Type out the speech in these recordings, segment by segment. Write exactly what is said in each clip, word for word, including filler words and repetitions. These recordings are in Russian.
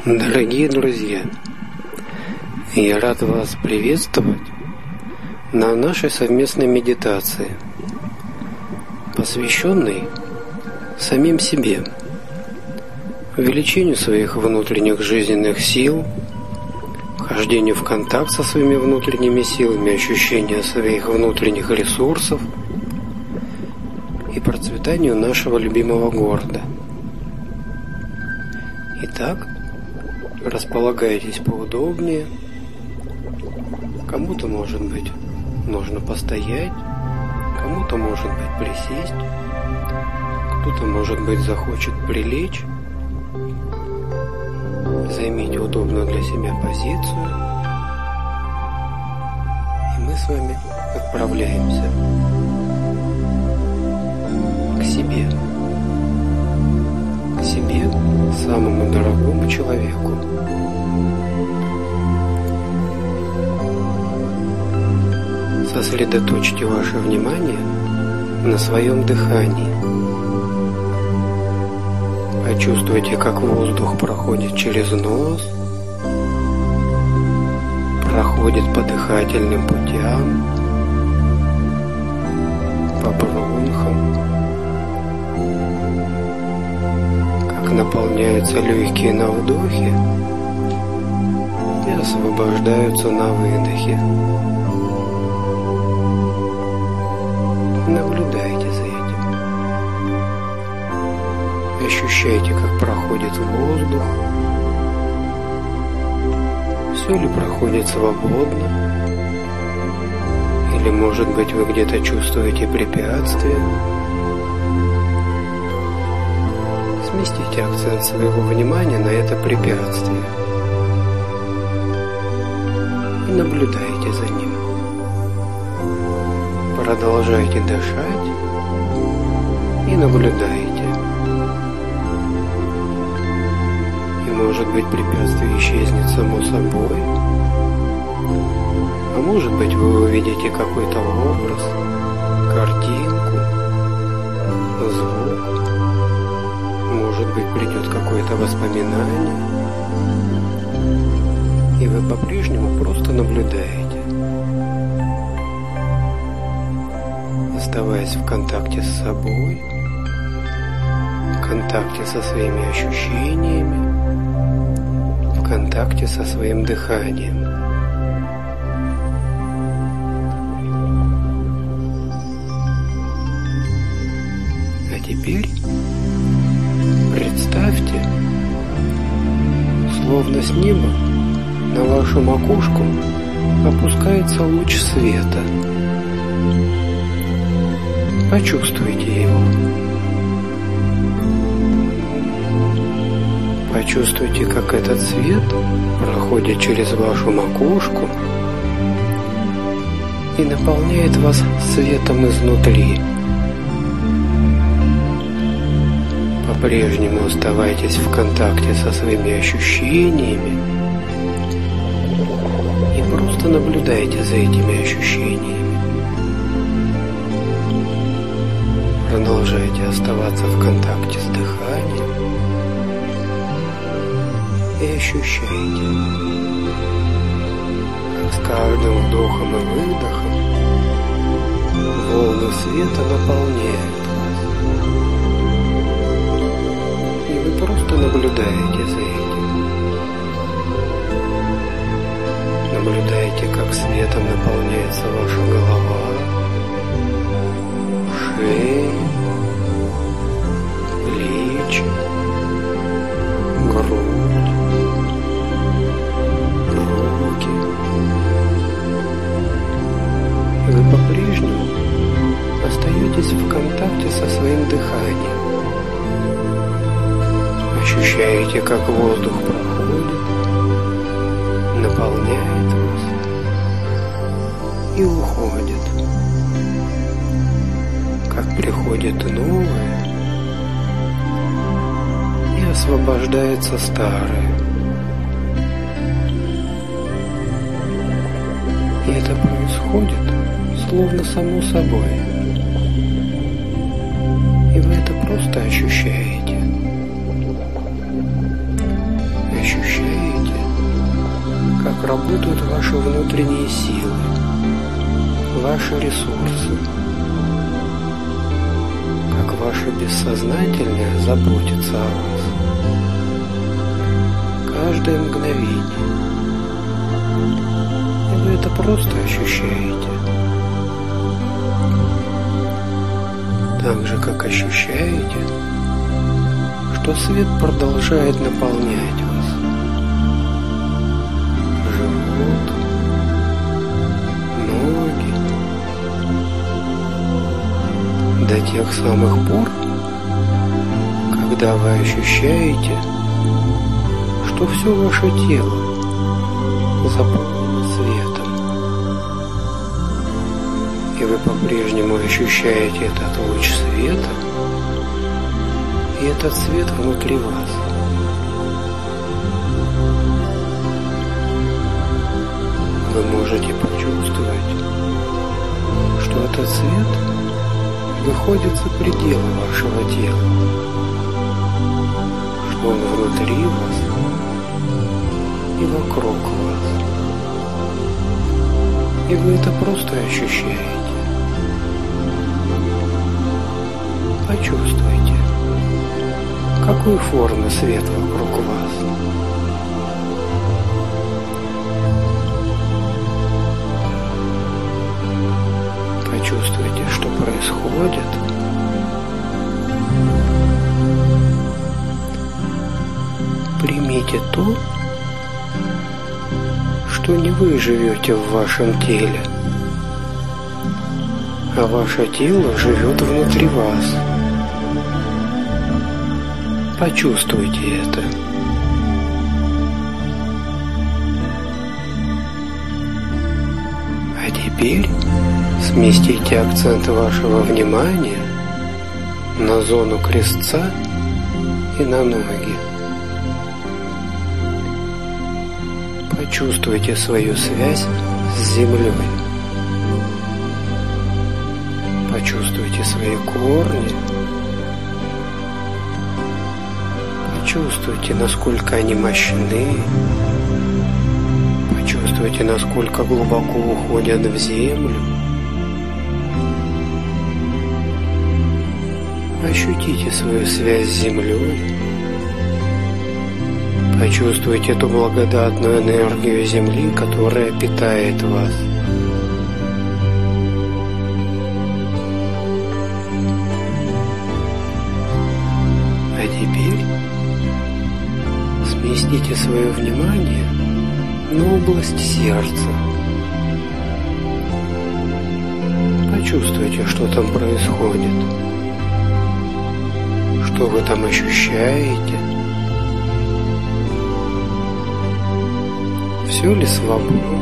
Дорогие друзья, я рад вас приветствовать на нашей совместной медитации, посвященной самим себе, увеличению своих внутренних жизненных сил, вхождению в контакт со своими внутренними силами, ощущению своих внутренних ресурсов и процветанию нашего любимого города. Итак, располагайтесь поудобнее. Кому-то, может быть, нужно постоять, кому-то, может быть, присесть, кто-то, может быть, захочет прилечь. Займите удобную для себя позицию, и мы с вами отправляемся к себе, к себе, самому дорогому человеку. Сосредоточьте ваше внимание на своем дыхании. Почувствуйте, как воздух проходит через нос, проходит по дыхательным путям, по бронхам, как наполняются легкие на вдохе и освобождаются на выдохе. Наблюдайте за этим. Ощущайте, как проходит воздух. Все ли проходит свободно? Или, может быть, вы где-то чувствуете препятствия? Сместите акцент своего внимания на это препятствие и наблюдайте за ним. Продолжайте дышать и наблюдайте. И, может быть, препятствие исчезнет само собой. А может быть, вы увидите какой-то образ, картинку, звук. Может быть, придет какое-то воспоминание. И вы по-прежнему просто наблюдаете. Оставаясь в контакте с собой, в контакте со своими ощущениями, в контакте со своим дыханием. А теперь представьте, словно с неба на вашу макушку опускается луч света. Почувствуйте его. Почувствуйте, как этот свет проходит через вашу макушку и наполняет вас светом изнутри. По-прежнему оставайтесь в контакте со своими ощущениями и просто наблюдайте за этими ощущениями. Продолжайте оставаться в контакте с дыханием и ощущайте, как с каждым вдохом и выдохом волны света наполняют вас. И вы просто наблюдаете за этим. Наблюдаете, как светом наполняется ваша голова, шея, плечи, грудь, руки. И вы по-прежнему остаетесь в контакте со своим дыханием. Ощущаете, как воздух проходит, наполняет вас и уходит. Как приходит новое и освобождается старое. И это происходит словно само собой. И вы это просто ощущаете. Ощущаете как работают ваши внутренние силы, ваши ресурсы, как ваше бессознательное заботится о вас. Каждое мгновение. И вы это просто ощущаете. Так же, как ощущаете, что свет продолжает наполнять вас. Живот, ноги. До тех самых пор, когда вы ощущаете, что все ваше тело заполнено светом, и вы по-прежнему ощущаете этот луч света и этот свет внутри вас. Вы можете почувствовать, что этот свет выходит за пределы вашего тела, что он внутри вас и вокруг вас. И вы это просто ощущаете. Почувствуйте, какой формы свет вокруг вас. Почувствуйте, что происходит. Примите то, что не вы живете в вашем теле, а ваше тело живет внутри вас. Почувствуйте это. А теперь сместите акцент вашего внимания на зону крестца и на ноги. Почувствуйте свою связь с землей. Почувствуйте свои корни. Почувствуйте, насколько они мощны. Почувствуйте, насколько глубоко уходят в землю. Ощутите свою связь с землей. Почувствуйте эту благодатную энергию земли, которая питает вас. А теперь сместите свое внимание на область сердца. Почувствуйте, что там происходит, что вы там ощущаете. Все ли свободно?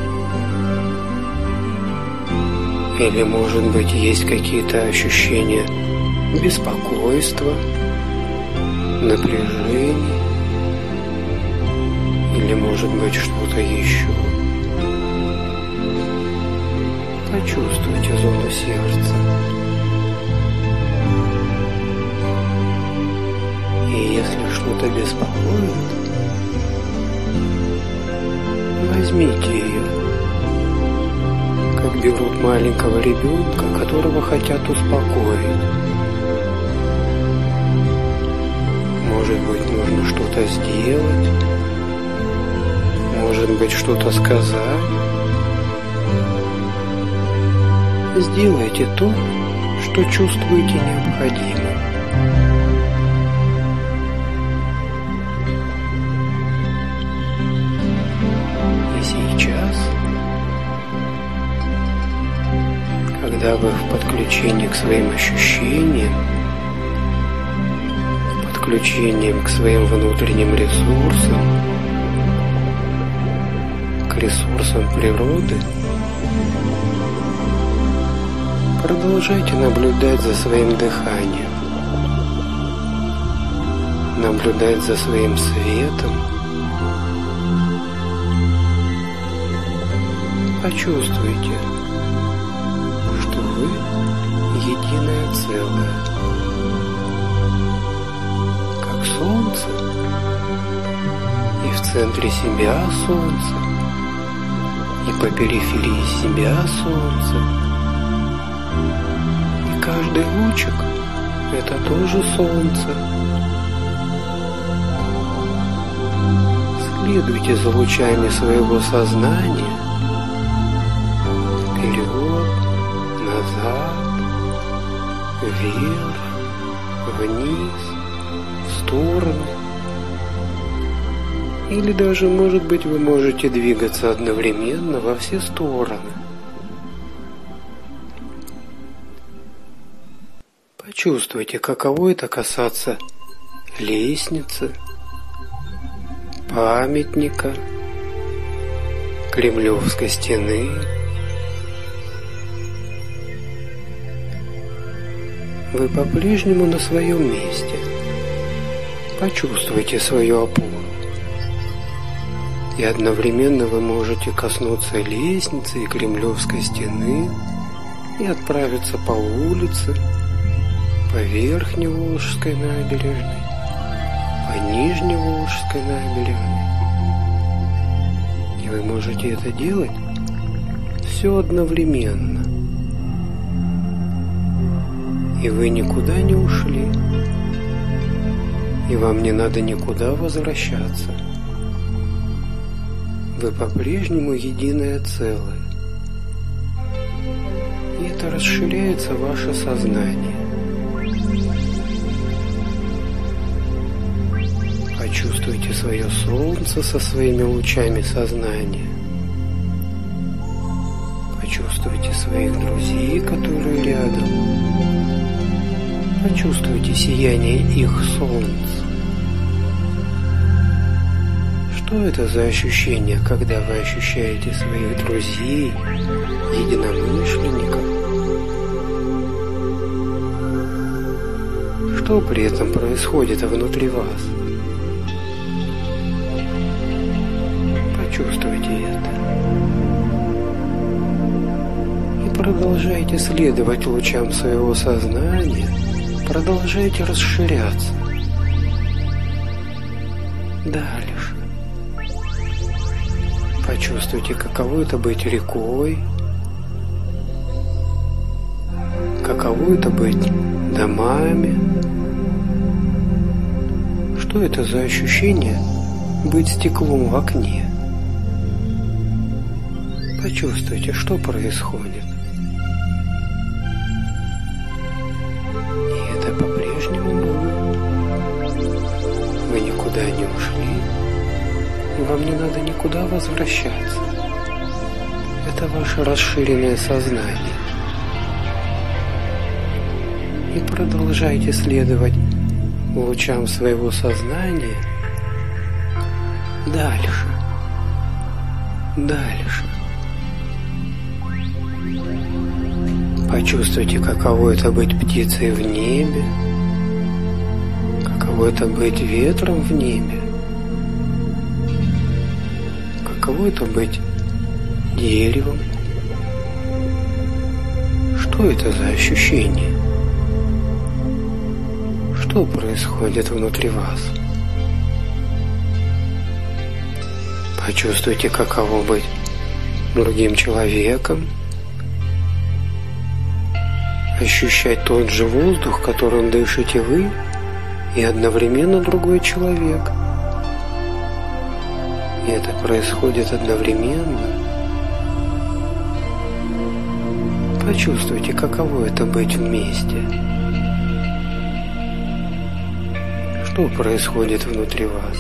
Или, может быть, есть какие-то ощущения беспокойства, напряжения? Или, может быть, что-то еще? Почувствуйте зону сердца. И если что-то беспокоит, возьмите ее, как берут маленького ребенка, которого хотят успокоить. Может быть, нужно что-то сделать, может быть, что-то сказать. Сделайте то, что чувствуете необходимым. Когда вы в подключении к своим ощущениям, в подключении к своим внутренним ресурсам, к ресурсам природы, продолжайте наблюдать за своим дыханием, наблюдать за своим светом. Почувствуйте, что вы единое целое, как солнце, и в центре себя солнце, по периферии себя Солнце. И каждый лучик – это тоже Солнце. Следуйте за лучами своего сознания вперед, назад, вверх, вниз, в стороны. Или даже, может быть, вы можете двигаться одновременно во все стороны. Почувствуйте, каково это касаться лестницы, памятника, Кремлевской стены. Вы по-прежнему на своем месте. Почувствуйте свою опору. И одновременно вы можете коснуться лестницы и Кремлевской стены и отправиться по улице, по Верхней Волжской набережной, по Нижней Волжской набережной. И вы можете это делать все одновременно. И вы никуда не ушли, и вам не надо никуда возвращаться. Вы по-прежнему единое целое. И это расширяется ваше сознание. Почувствуйте свое солнце со своими лучами сознания. Почувствуйте своих друзей, которые рядом. Почувствуйте сияние их солнца. Что это за ощущение, когда вы ощущаете своих друзей, единомышленников? Что при этом происходит внутри вас? Почувствуйте это. И продолжайте следовать лучам своего сознания, продолжайте расширяться. Дальше. Почувствуйте, каково это быть рекой, каково это быть домами. Что это за ощущение быть стеклом в окне? Почувствуйте, что происходит. И это по-прежнему вы. Вы никуда не ушли. И вам не надо никуда возвращаться. Это ваше расширенное сознание. И продолжайте следовать лучам своего сознания дальше, дальше. Почувствуйте, каково это быть птицей в небе, каково это быть ветром в небе. Каково это быть деревом? Что это за ощущение? Что происходит внутри вас? Почувствуйте, каково быть другим человеком, ощущать тот же воздух, которым дышите вы, и одновременно другой человек. И это происходит одновременно. Почувствуйте, каково это быть вместе. Что происходит внутри вас?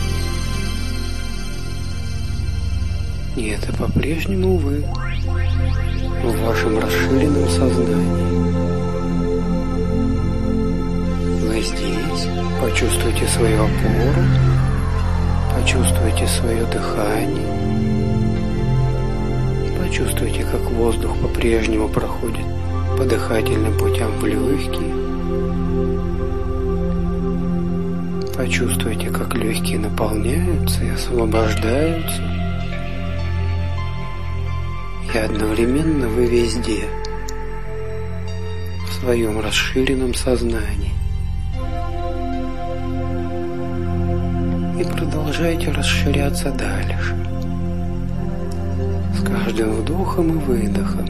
И это по-прежнему вы, в вашем расширенном сознании. Вы здесь, почувствуйте свою опору, почувствуйте свое дыхание, почувствуйте, как воздух по-прежнему проходит по дыхательным путям в легкие. Почувствуйте, как легкие наполняются и освобождаются. И одновременно вы везде, в своем расширенном сознании. И продолжайте расширяться дальше. каждым вдохом и выдохом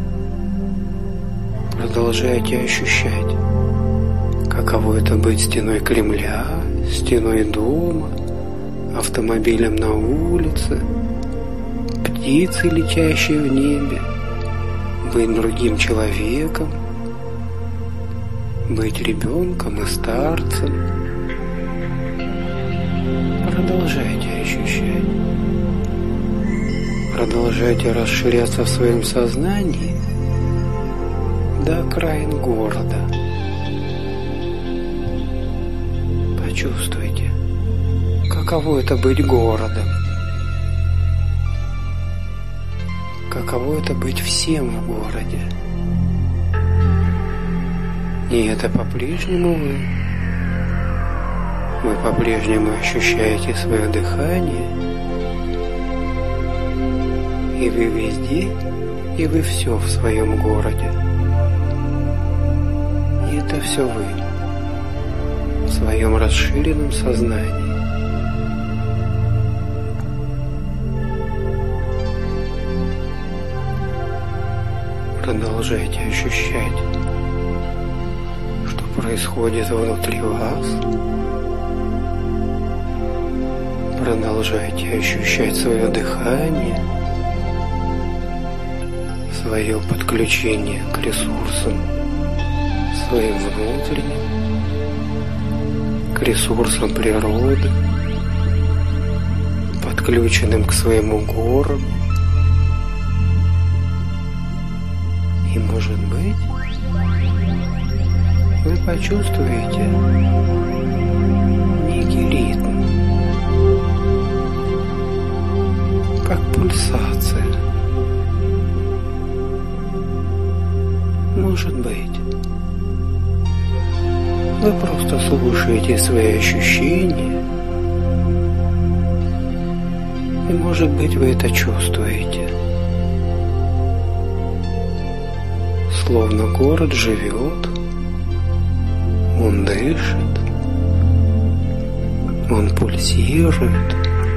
продолжайте ощущать, каково это быть стеной Кремля, стеной дома, автомобилем на улице, птицей, летящей в небе, быть другим человеком, быть ребенком и старцем. Продолжайте ощущать. Продолжайте расширяться в своем сознании до окраин города. Почувствуйте, каково это быть городом. Каково это быть всем в городе. И это по-прежнему вы. Вы по-прежнему ощущаете свое дыхание. И вы везде, и вы все в своем городе. И это все вы в своем расширенном сознании. Продолжайте ощущать, что происходит внутри вас. Продолжайте ощущать свое дыхание, свое подключение к ресурсам своим внутренним, к ресурсам природы, подключенным к своему городу. И, может быть, вы почувствуете некий ритм, как пульсация. Может быть, вы просто слушаете свои ощущения, и, может быть, вы это чувствуете. Словно город живет, он дышит, он пульсирует.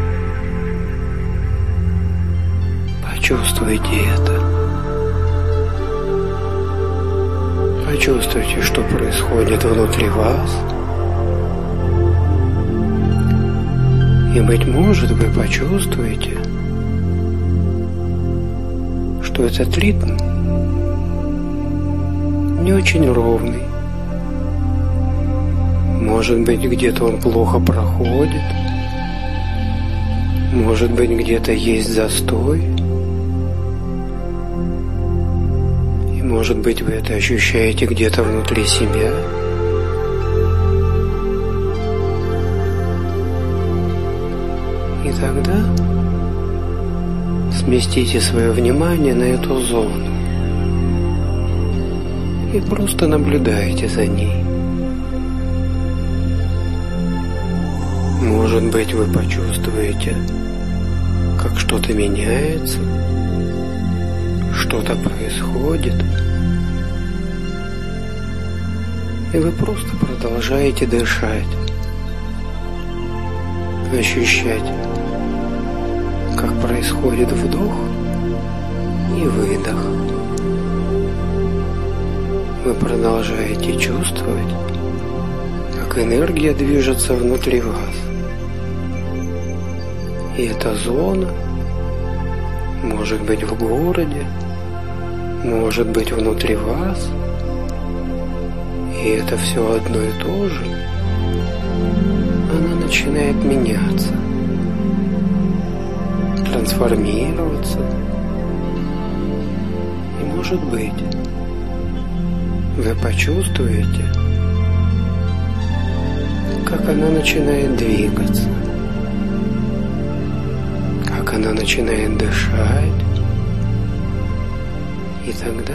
Почувствуйте это. Почувствуйте, что происходит внутри вас. И, быть может, вы почувствуете, что этот ритм не очень ровный. Может быть, где-то он плохо проходит. Может быть, где-то есть застой. И, может быть, вы это ощущаете где-то внутри себя. И тогда сместите свое внимание на эту зону. И просто наблюдайте за ней. Может быть, вы почувствуете, как что-то меняется, что-то происходит, и вы просто продолжаете дышать, ощущать, как происходит вдох и выдох. Вы продолжаете чувствовать, как энергия движется внутри вас. И эта зона может быть в городе, может быть внутри вас. И это все одно и то же. Она начинает меняться, трансформироваться. И, может быть, вы почувствуете, как она начинает двигаться, как она начинает дышать. И тогда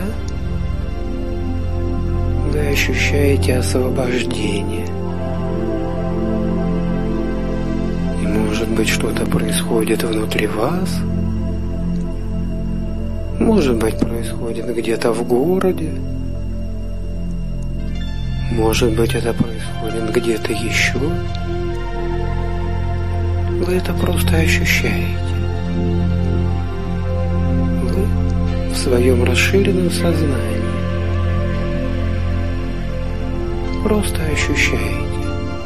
вы ощущаете освобождение. И, может быть, что-то происходит внутри вас. Может быть, происходит где-то в городе. Может быть, это происходит где-то еще. Вы это просто ощущаете. в своем расширенном сознании. Просто ощущаете,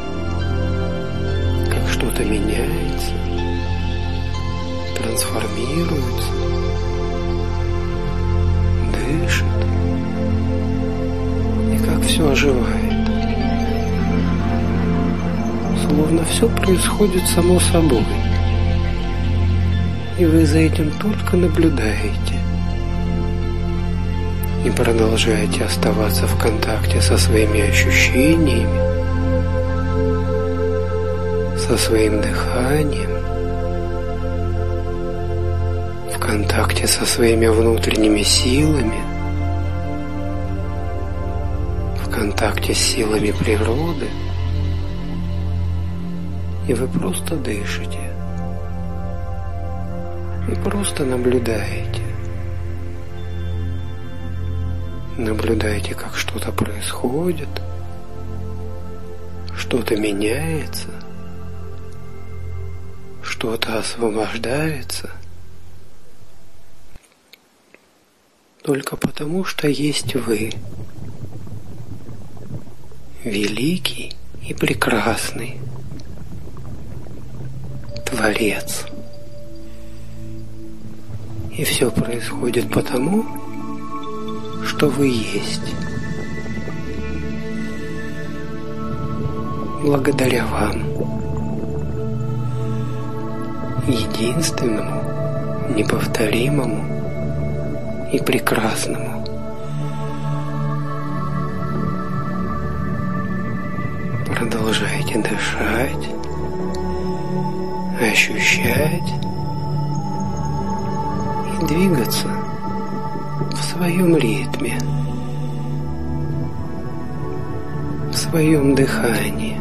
как что-то меняется, трансформируется, дышит, и как все оживает. Словно все происходит само собой, и вы за этим только наблюдаете и продолжаете оставаться в контакте со своими ощущениями, со своим дыханием, в контакте со своими внутренними силами, в контакте с силами природы, и вы просто дышите и просто наблюдаете. Наблюдаете, как что-то происходит, что-то меняется, что-то освобождается, только потому, что есть вы, великий и прекрасный Творец. И все происходит потому, что вы есть. Благодаря вам, единственному, неповторимому и прекрасному. Продолжайте дышать, ощущать и двигаться в своем ритме, в своем дыхании,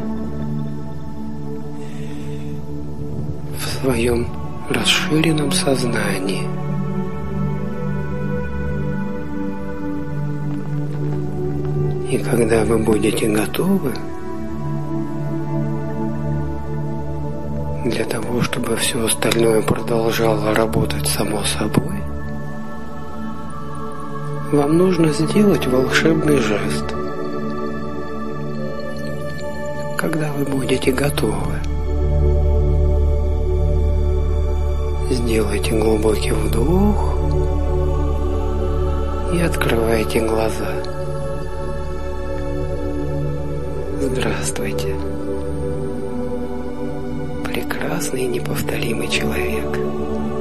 в своем расширенном сознании. И когда вы будете готовы для того, чтобы все остальное продолжало работать само собой, вам нужно сделать волшебный жест. Когда вы будете готовы, сделайте глубокий вдох и открывайте глаза. Здравствуйте, прекрасный и неповторимый человек.